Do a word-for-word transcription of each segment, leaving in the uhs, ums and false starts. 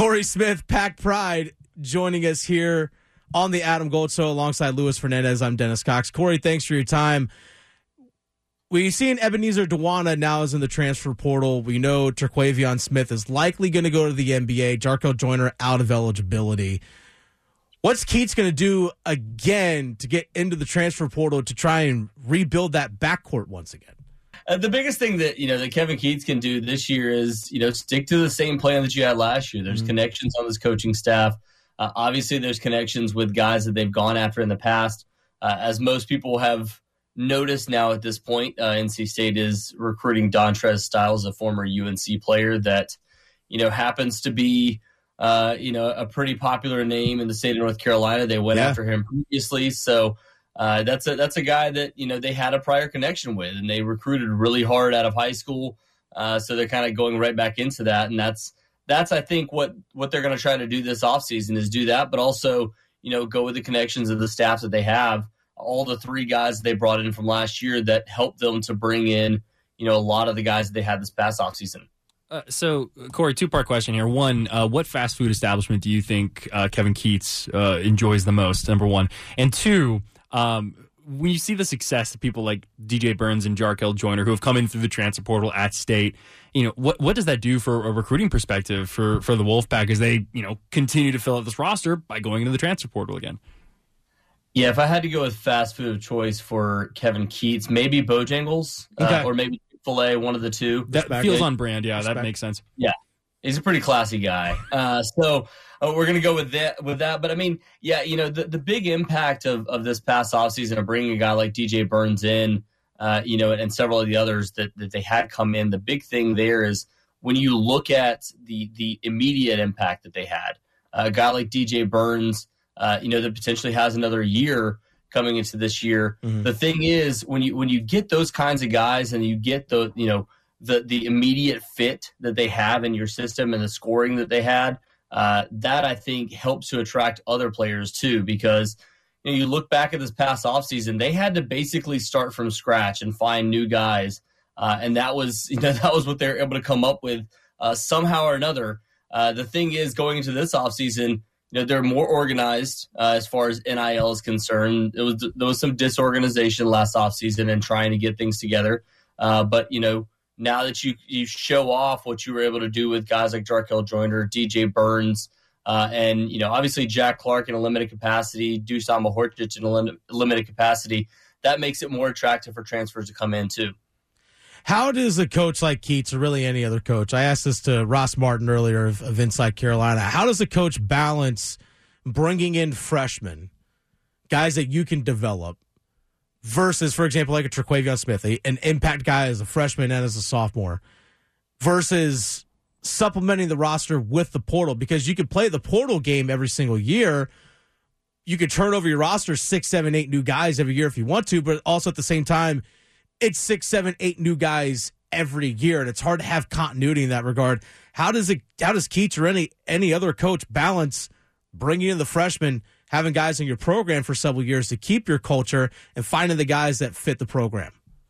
Corey Smith, Pack Pride, joining us here on the Adam Gold Show alongside Luis Fernandez. I'm Dennis Cox. Corey, thanks for your time. We've seen Ebenezer Dwana now is in the transfer portal. We know Terquavion Smith is likely going to go to the N B A. Jarkel Joyner out of eligibility. What's Keats going to do again to get into the transfer portal to try and rebuild that backcourt once again? Uh, the biggest thing that, you know, that Kevin Keats can do this year is, you know, stick to the same plan that you had last year. There's mm-hmm. connections on this coaching staff. Uh, obviously, there's connections with guys that they've gone after in the past. Uh, as most people have noticed now at this point, uh, N C State is recruiting Dontrez Styles, a former U N C player that, you know, happens to be, uh, you know, a pretty popular name in the state of North Carolina. They went yeah. after him previously. So uh, that's a that's a guy that, you know, they had a prior connection with, and they recruited really hard out of high school. Uh, so they're kind of going right back into that. And that's, that's I think, what, what they're going to try to do this offseason is do that, but also, you know, go with the connections of the staff that they have. All the three guys they brought in from last year that helped them to bring in, you know, a lot of the guys that they had this past offseason. Uh, so, Corey, two-part question here. One, uh, what fast food establishment do you think uh, Kevin Keats uh, enjoys the most, number one? And two, um, when you see the success of people like D J Burns and Jarkel Joyner who have come in through the transfer portal at State, you know, what what does that do for a recruiting perspective for, for the Wolfpack as they, you know, continue to fill out this roster by going into the transfer portal again? Yeah, if I had to go with fast food of choice for Kevin Keats, maybe Bojangles okay. uh, or maybe Chick-fil-A, one of the two. That Respect. feels on brand. Yeah, Respect. That makes sense. Yeah, he's a pretty classy guy. Uh, so uh, we're going to go with that. With that, but I mean, yeah, you know, the, the big impact of, of this past offseason of bringing a guy like D J Burns in, uh, you know, and several of the others that, that they had come in. The big thing there is when you look at the the immediate impact that they had. Uh, a guy like D J Burns. Uh, you know, that potentially has another year coming into this year. Mm-hmm. The thing is, when you when you get those kinds of guys and you get the you know the the immediate fit that they have in your system and the scoring that they had, uh, that I think helps to attract other players too. Because you know, you look back at this past offseason, they had to basically start from scratch and find new guys, uh, and that was you know that was what they were able to come up with uh, somehow or another. Uh, the thing is, going into this offseason, you know, they're more organized uh, as far as N I L is concerned. It was there was some disorganization last offseason and trying to get things together. Uh, but, you know, now that you you show off what you were able to do with guys like Jarkel Joyner, D J Burns, uh, and, you know, obviously Jack Clark in a limited capacity, Dusan Mahorcic in a lim- limited capacity, that makes it more attractive for transfers to come in too. How does a coach like Keats, or really any other coach, I asked this to Ross Martin earlier of, of Inside Carolina, how does a coach balance bringing in freshmen, guys that you can develop, versus, for example, like a Terquavion Smith, a, an impact guy as a freshman and as a sophomore, versus supplementing the roster with the portal? Because you could play the portal game every single year. You could turn over your roster six, seven, eight new guys every year if you want to, but also at the same time, it's six, seven, eight new guys every year, and it's hard to have continuity in that regard. How does it? How does Keats or any any other coach balance bringing in the freshmen, having guys in your program for several years to keep your culture, and finding the guys that fit the program?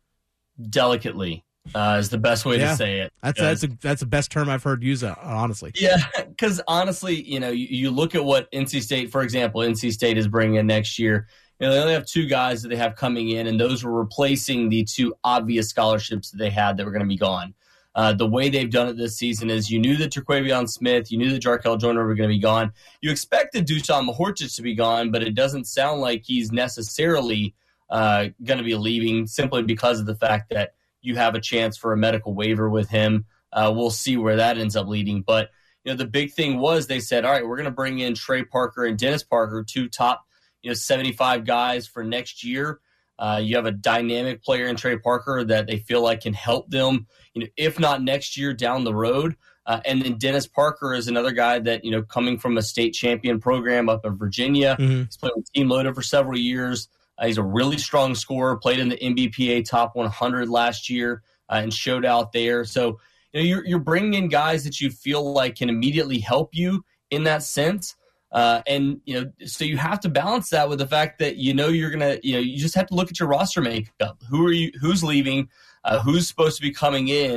Delicately uh, is the best way yeah, to say it. That's that's a, that's the best term I've heard used, uh, honestly. Yeah, because honestly, you know, you, you look at what N C State, for example, N C State is bringing in next year. You know, they only have two guys that they have coming in, and those were replacing the two obvious scholarships that they had that were going to be gone. Uh, the way they've done it this season is you knew that Terquavion Smith, you knew that Jarkel Joyner were going to be gone. You expected Dusan Mahorcic to be gone, but it doesn't sound like he's necessarily uh, going to be leaving simply because of the fact that you have a chance for a medical waiver with him. Uh, we'll see where that ends up leading. But you know, the big thing was they said, all right, we're going to bring in Trey Parker and Dennis Parker, two top you know, seventy-five guys for next year. Uh, you have a dynamic player in Trey Parker that they feel like can help them, you know, if not next year, down the road. Uh, and then Dennis Parker is another guy that, you know, coming from a state champion program up in Virginia. Mm-hmm. He's played with Team Loader for several years. Uh, he's a really strong scorer, played in the N B P A top one hundred last year uh, and showed out there. So, you know, you're, you're bringing in guys that you feel like can immediately help you in that sense. Uh, and, you know, so you have to balance that with the fact that, you know, you're going to, you know, you just have to look at your roster makeup. Who are you, who's leaving, uh, who's supposed to be coming in,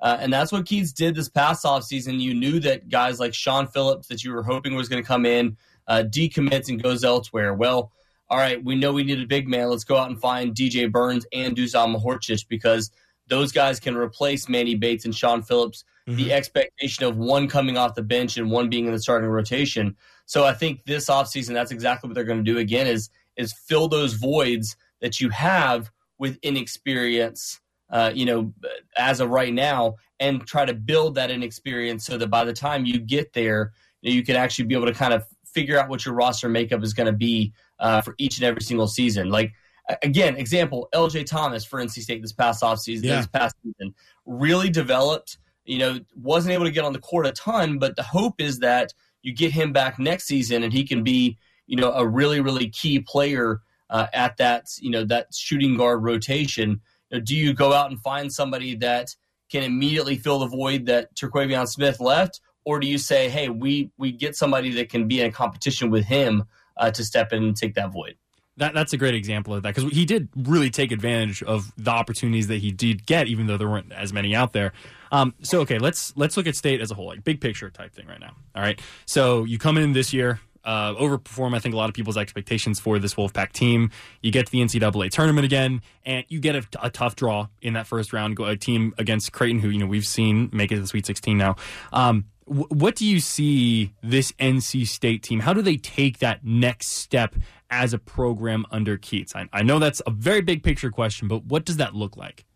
Uh, and that's what Keats did this past offseason. You knew that guys like Sean Phillips that you were hoping was going to come in, uh, decommits and goes elsewhere. Well, all right, we know we need a big man. Let's go out and find D J Burns and Dusan Mahorcic because those guys can replace Manny Bates and Sean Phillips. Mm-hmm. The expectation of one coming off the bench and one being in the starting rotation. So I think this offseason, that's exactly what they're going to do again is, is fill those voids that you have with inexperience, uh, you know, as of right now, and try to build that inexperience so that by the time you get there, you know, you can actually be able to kind of figure out what your roster makeup is going to be uh, for each and every single season. Like, again, example, L J Thomas for N C State this past offseason, yeah. this past season, really developed, you know, wasn't able to get on the court a ton, but the hope is that you get him back next season and he can be, you know, a really, really key player uh, at that, you know, that shooting guard rotation. You know, do you go out and find somebody that can immediately fill the void that Terquavion Smith left? Or do you say, hey, we we get somebody that can be in competition with him uh, to step in and take that void? That That's a great example of that because he did really take advantage of the opportunities that he did get, even though there weren't as many out there. Um, so, okay, let's let's look at State as a whole, like big picture type thing right now. All right, so you come in this year, uh, overperform, I think, a lot of people's expectations for this Wolfpack team. You get to the N C double A tournament again, and you get a, a tough draw in that first round, a team against Creighton, who you know we've seen make it to the Sweet sixteen now. Um, w- what do you see this N C State team? How do they take that next step as a program under Keats? I, I know that's a very big picture question, but what does that look like?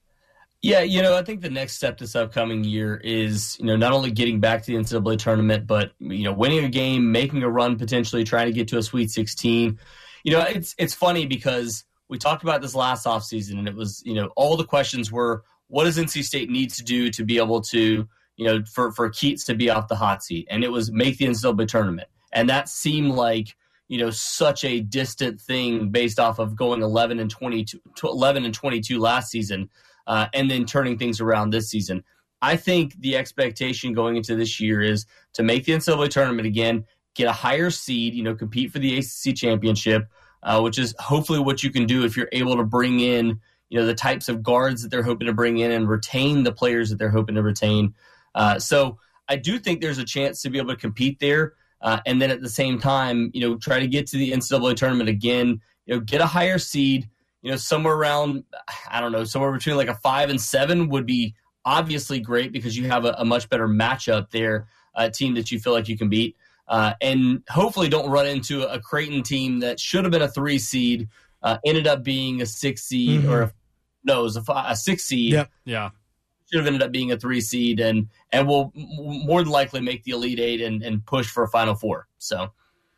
Yeah, you know, I think the next step this upcoming year is, you know, not only getting back to the N C double A tournament, but, you know, winning a game, making a run, potentially trying to get to a Sweet sixteen. You know, it's it's funny because we talked about this last offseason, and it was, you know, all the questions were, what does N C State need to do to be able to, you know, for, for Keats to be off the hot seat? And it was make the N C double A tournament. And that seemed like, you know, such a distant thing based off of going eleven and twenty-two, eleven and twenty-two last season. Uh, and then turning things around this season. I think the expectation going into this year is to make the N C double A tournament again, get a higher seed, you know, compete for the A C C championship, uh, which is hopefully what you can do if you're able to bring in, you know, the types of guards that they're hoping to bring in and retain the players that they're hoping to retain. Uh, so I do think there's a chance to be able to compete there. Uh, and then at the same time, you know, try to get to the N C double A tournament again, you know, get a higher seed. You know, somewhere around, I don't know, somewhere between like a five and seven would be obviously great because you have a, a much better matchup there, a team that you feel like you can beat. Uh, and hopefully don't run into a Creighton team that should have been a three seed, uh, ended up being a six seed, mm-hmm. or a, no, it was a, five, a six seed. Yep. Yeah. Should have ended up being a three seed and, and will more than likely make the Elite Eight and, and push for a Final Four. So.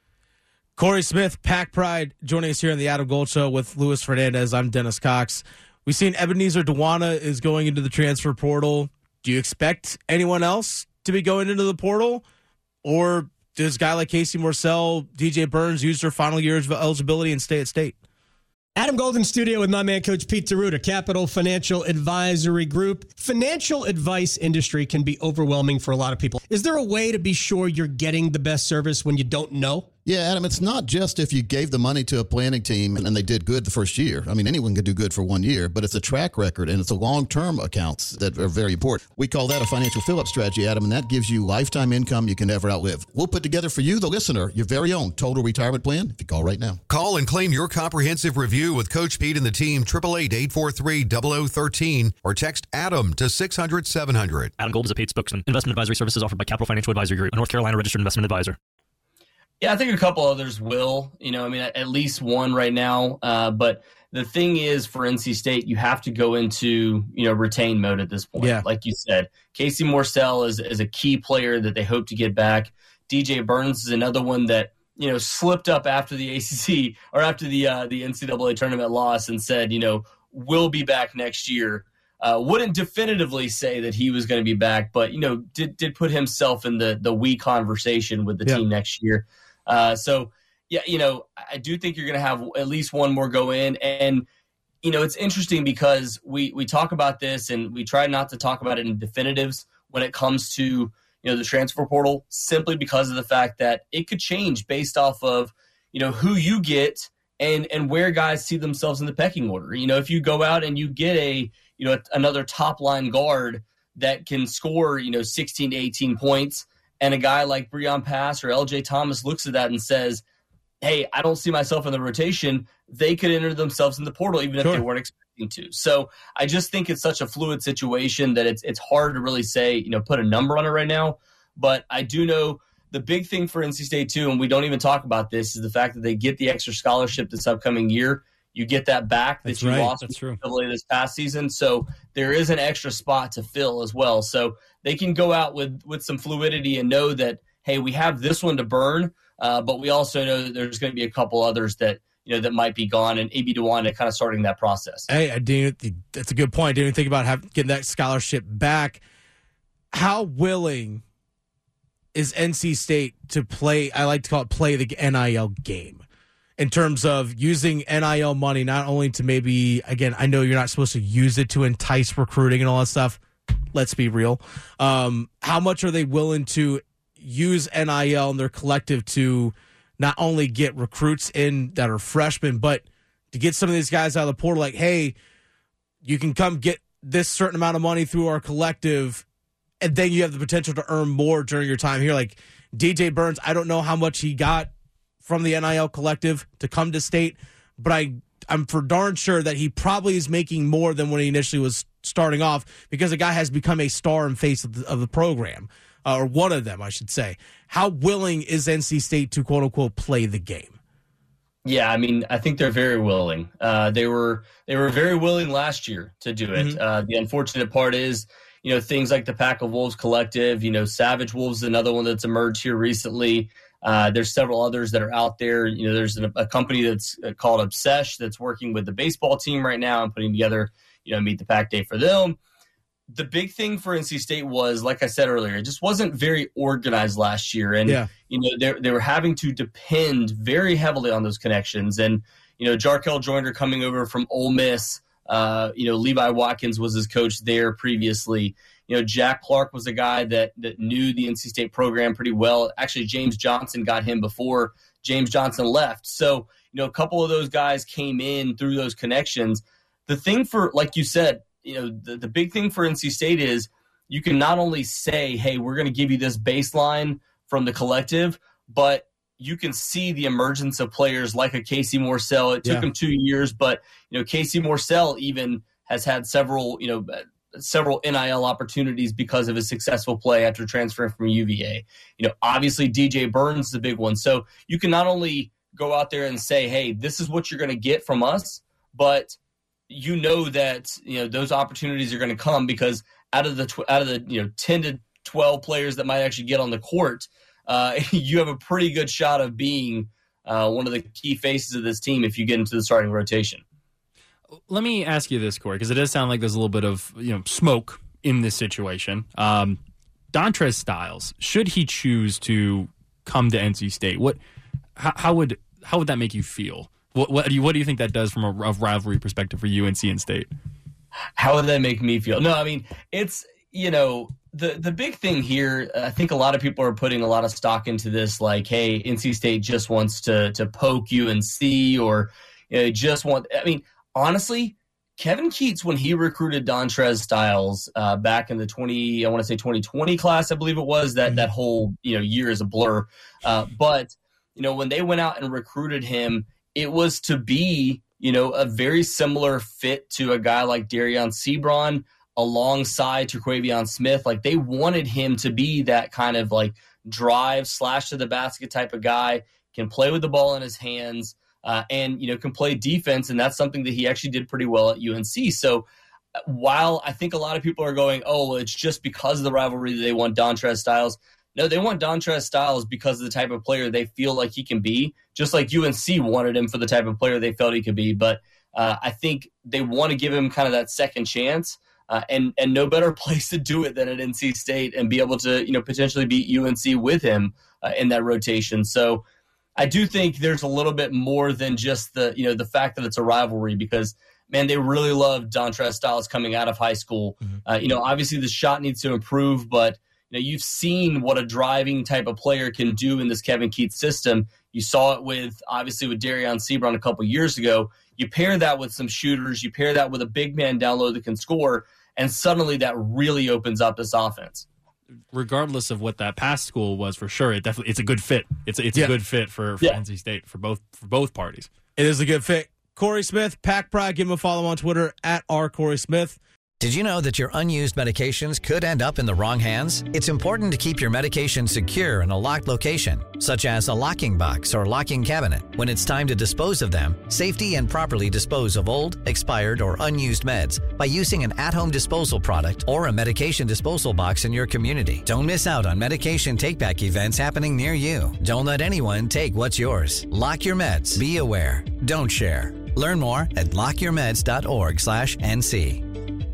Corey Smith, Pack Pride, joining us here on the Adam Gold Show with Luis Fernandez. I'm Dennis Cox. We've seen Ebenezer Dwana is going into the transfer portal. Do you expect anyone else to be going into the portal? Or does a guy like Casey Morsell, D J Burns use their final years of eligibility and stay at State? Adam Golden Studio with my man, Coach Pete Taruta, Capital Financial Advisory Group. Financial advice industry can be overwhelming for a lot of people. Is there a way to be sure you're getting the best service when you don't know? Yeah, Adam, it's not just if you gave the money to a planning team and they did good the first year. I mean, anyone can do good for one year, but it's a track record and it's a long-term accounts that are very important. We call that a financial fill-up strategy, Adam, and that gives you lifetime income you can never outlive. We'll put together for you, the listener, your very own total retirement plan if you call right now. Call and claim your comprehensive review with Coach Pete and the team, eight eight eight, eight four three, zero zero one three, or text ADAM to six hundred, seven hundred. Adam Gold is a paid spokesman. Investment advisory services offered by Capital Financial Advisory Group, a North Carolina registered investment advisor. Yeah, I think a couple others will, you know, I mean, at least one right now. Uh, but the thing is for N C State, you have to go into, you know, retain mode at this point. Yeah. Like you said, Casey Morsell is, is a key player that they hope to get back. D J Burns is another one that, you know, slipped up after the A C C or after the, uh, the N C double A tournament loss and said, you know, we'll be back next year. Uh, wouldn't definitively say that he was going to be back, but, you know, did, did put himself in the, the we conversation with the yeah. team next year. Uh, so, yeah, you know, I do think you're going to have at least one more go in. And, you know, it's interesting because we, we talk about this and we try not to talk about it in definitives when it comes to, you know, the transfer portal, simply because of the fact that it could change based off of, you know, who you get and, and where guys see themselves in the pecking order. You know, if you go out and you get a, you know, another top line guard that can score, you know, sixteen to eighteen points. And a guy like Breon Pass or L J Thomas looks at that and says, hey, I don't see myself in the rotation. They could enter themselves in the portal even if Sure. they weren't expecting to. So I just think it's such a fluid situation that it's it's hard to really say, you know, put a number on it right now. But I do know the big thing for N C State too, and we don't even talk about this, is the fact that they get the extra scholarship this upcoming year. You get that back that That's you right. lost That's true. this past season. So there is an extra spot to fill as well. So they can go out with, with some fluidity and know that, hey, we have this one to burn, uh, but we also know that there's going to be a couple others that, you know, that might be gone, and A B DeWanda kind of starting that process. Hey, I didn't. That's a good point. I didn't even think about having, getting that scholarship back. How willing is N C State to play? I like to call it play the N I L game in terms of using N I L money, not only to maybe, again, I know you're not supposed to use it to entice recruiting and all that stuff. Let's be real. Um, how much are they willing to use N I L and their collective to not only get recruits in that are freshmen, but to get some of these guys out of the portal, like, hey, you can come get this certain amount of money through our collective, and then you have the potential to earn more during your time here. Like D J Burns, I don't know how much he got from the N I L collective to come to State, but I, I'm for darn sure that he probably is making more than when he initially was starting off, because the guy has become a star and face of the, of the program, uh, or one of them, I should say. How willing is N C State to, quote-unquote, play the game? Yeah, I mean, I think they're very willing. Uh, they were they were very willing last year to do it. Mm-hmm. Uh, the unfortunate part is, you know, things like the Pack of Wolves Collective, you know, Savage Wolves is another one that's emerged here recently. Uh, there's several others that are out there. You know, there's a, a company that's called Obsesh that's working with the baseball team right now and putting together, you know, Meet the Pack Day for them. The big thing for N C State was, like I said earlier, it just wasn't very organized last year. And, Yeah. you know, they they were having to depend very heavily on those connections. And, you know, Jarkel Joyner coming over from Ole Miss, uh, you know, Levi Watkins was his coach there previously. You know, Jack Clark was a guy that that knew the N C State program pretty well. Actually, James Johnson got him before James Johnson left. So, you know, a couple of those guys came in through those connections. The thing for, like you said, you know, the, the big thing for N C State is you can not only say, hey, we're going to give you this baseline from the collective, but you can see the emergence of players like a Casey Morsell. It took Yeah. him two years, but, you know, Casey Morsell even has had several, you know, several N I L opportunities because of his successful play after transferring from U V A. You know, obviously D J Burns is the big one. So you can not only go out there and say, hey, this is what you're going to get from us, but you know that, you know, those opportunities are going to come, because out of the tw- out of the you know ten to twelve players that might actually get on the court, uh, you have a pretty good shot of being uh, one of the key faces of this team if you get into the starting rotation. Let me ask you this, Corey, because it does sound like there's a little bit of, you know, smoke in this situation. Um, Dontrez Styles, should he choose to come to N C State, what, how, how would how would that make you feel? What, what do you what do you think that does from a, a rivalry perspective for U N C and State? How would that make me feel? No, I mean, it's, you know, the the big thing here, I think a lot of people are putting a lot of stock into this, like, hey, N C State just wants to to poke U N C, or, you know, just want, I mean, honestly, Kevin Keatts, when he recruited Dontrez Styles uh, back in the twenty, I want to say twenty twenty class, I believe it was, that that whole, you know, year is a blur. Uh, but, you know, when they went out and recruited him, it was to be, you know, a very similar fit to a guy like Darion Sebron alongside Terquavion Smith. Like, they wanted him to be that kind of like drive slash to the basket type of guy, can play with the ball in his hands, uh, and, you know, can play defense. And that's something that he actually did pretty well at U N C. So while I think a lot of people are going, oh, well, it's just because of the rivalry that they want Dontrez Styles. No, they want Dontrez Styles because of the type of player they feel like he can be, just like U N C wanted him for the type of player they felt he could be. But uh, I think they want to give him kind of that second chance, uh, and and no better place to do it than at N C State, and be able to, you know, potentially beat U N C with him uh, in that rotation. So I do think there's a little bit more than just the, you know, the fact that it's a rivalry, because, man, they really love Dontrez Styles coming out of high school. Mm-hmm. Uh, you know, obviously the shot needs to improve, but you know, you've seen what a driving type of player can do in this Kevin Keatts system. You saw it with, obviously, with Darion Sebron a couple years ago. You pair that with some shooters, you pair that with a big man down low that can score, and suddenly that really opens up this offense. Regardless of what that past school was, for sure, it definitely it's a good fit. It's it's Yeah. a good fit for, for Yeah. N C State for both for both parties. It is a good fit. Corey Smith, Pack Pride. Give him a follow on Twitter at r corey smith. Did you know that your unused medications could end up in the wrong hands? It's important to keep your medication secure in a locked location, such as a locking box or locking cabinet. When it's time to dispose of them, safety and properly dispose of old, expired, or unused meds by using an at-home disposal product or a medication disposal box in your community. Don't miss out on medication take-back events happening near you. Don't let anyone take what's yours. Lock your meds. Be aware. Don't share. Learn more at lock your meds dot org slash N C.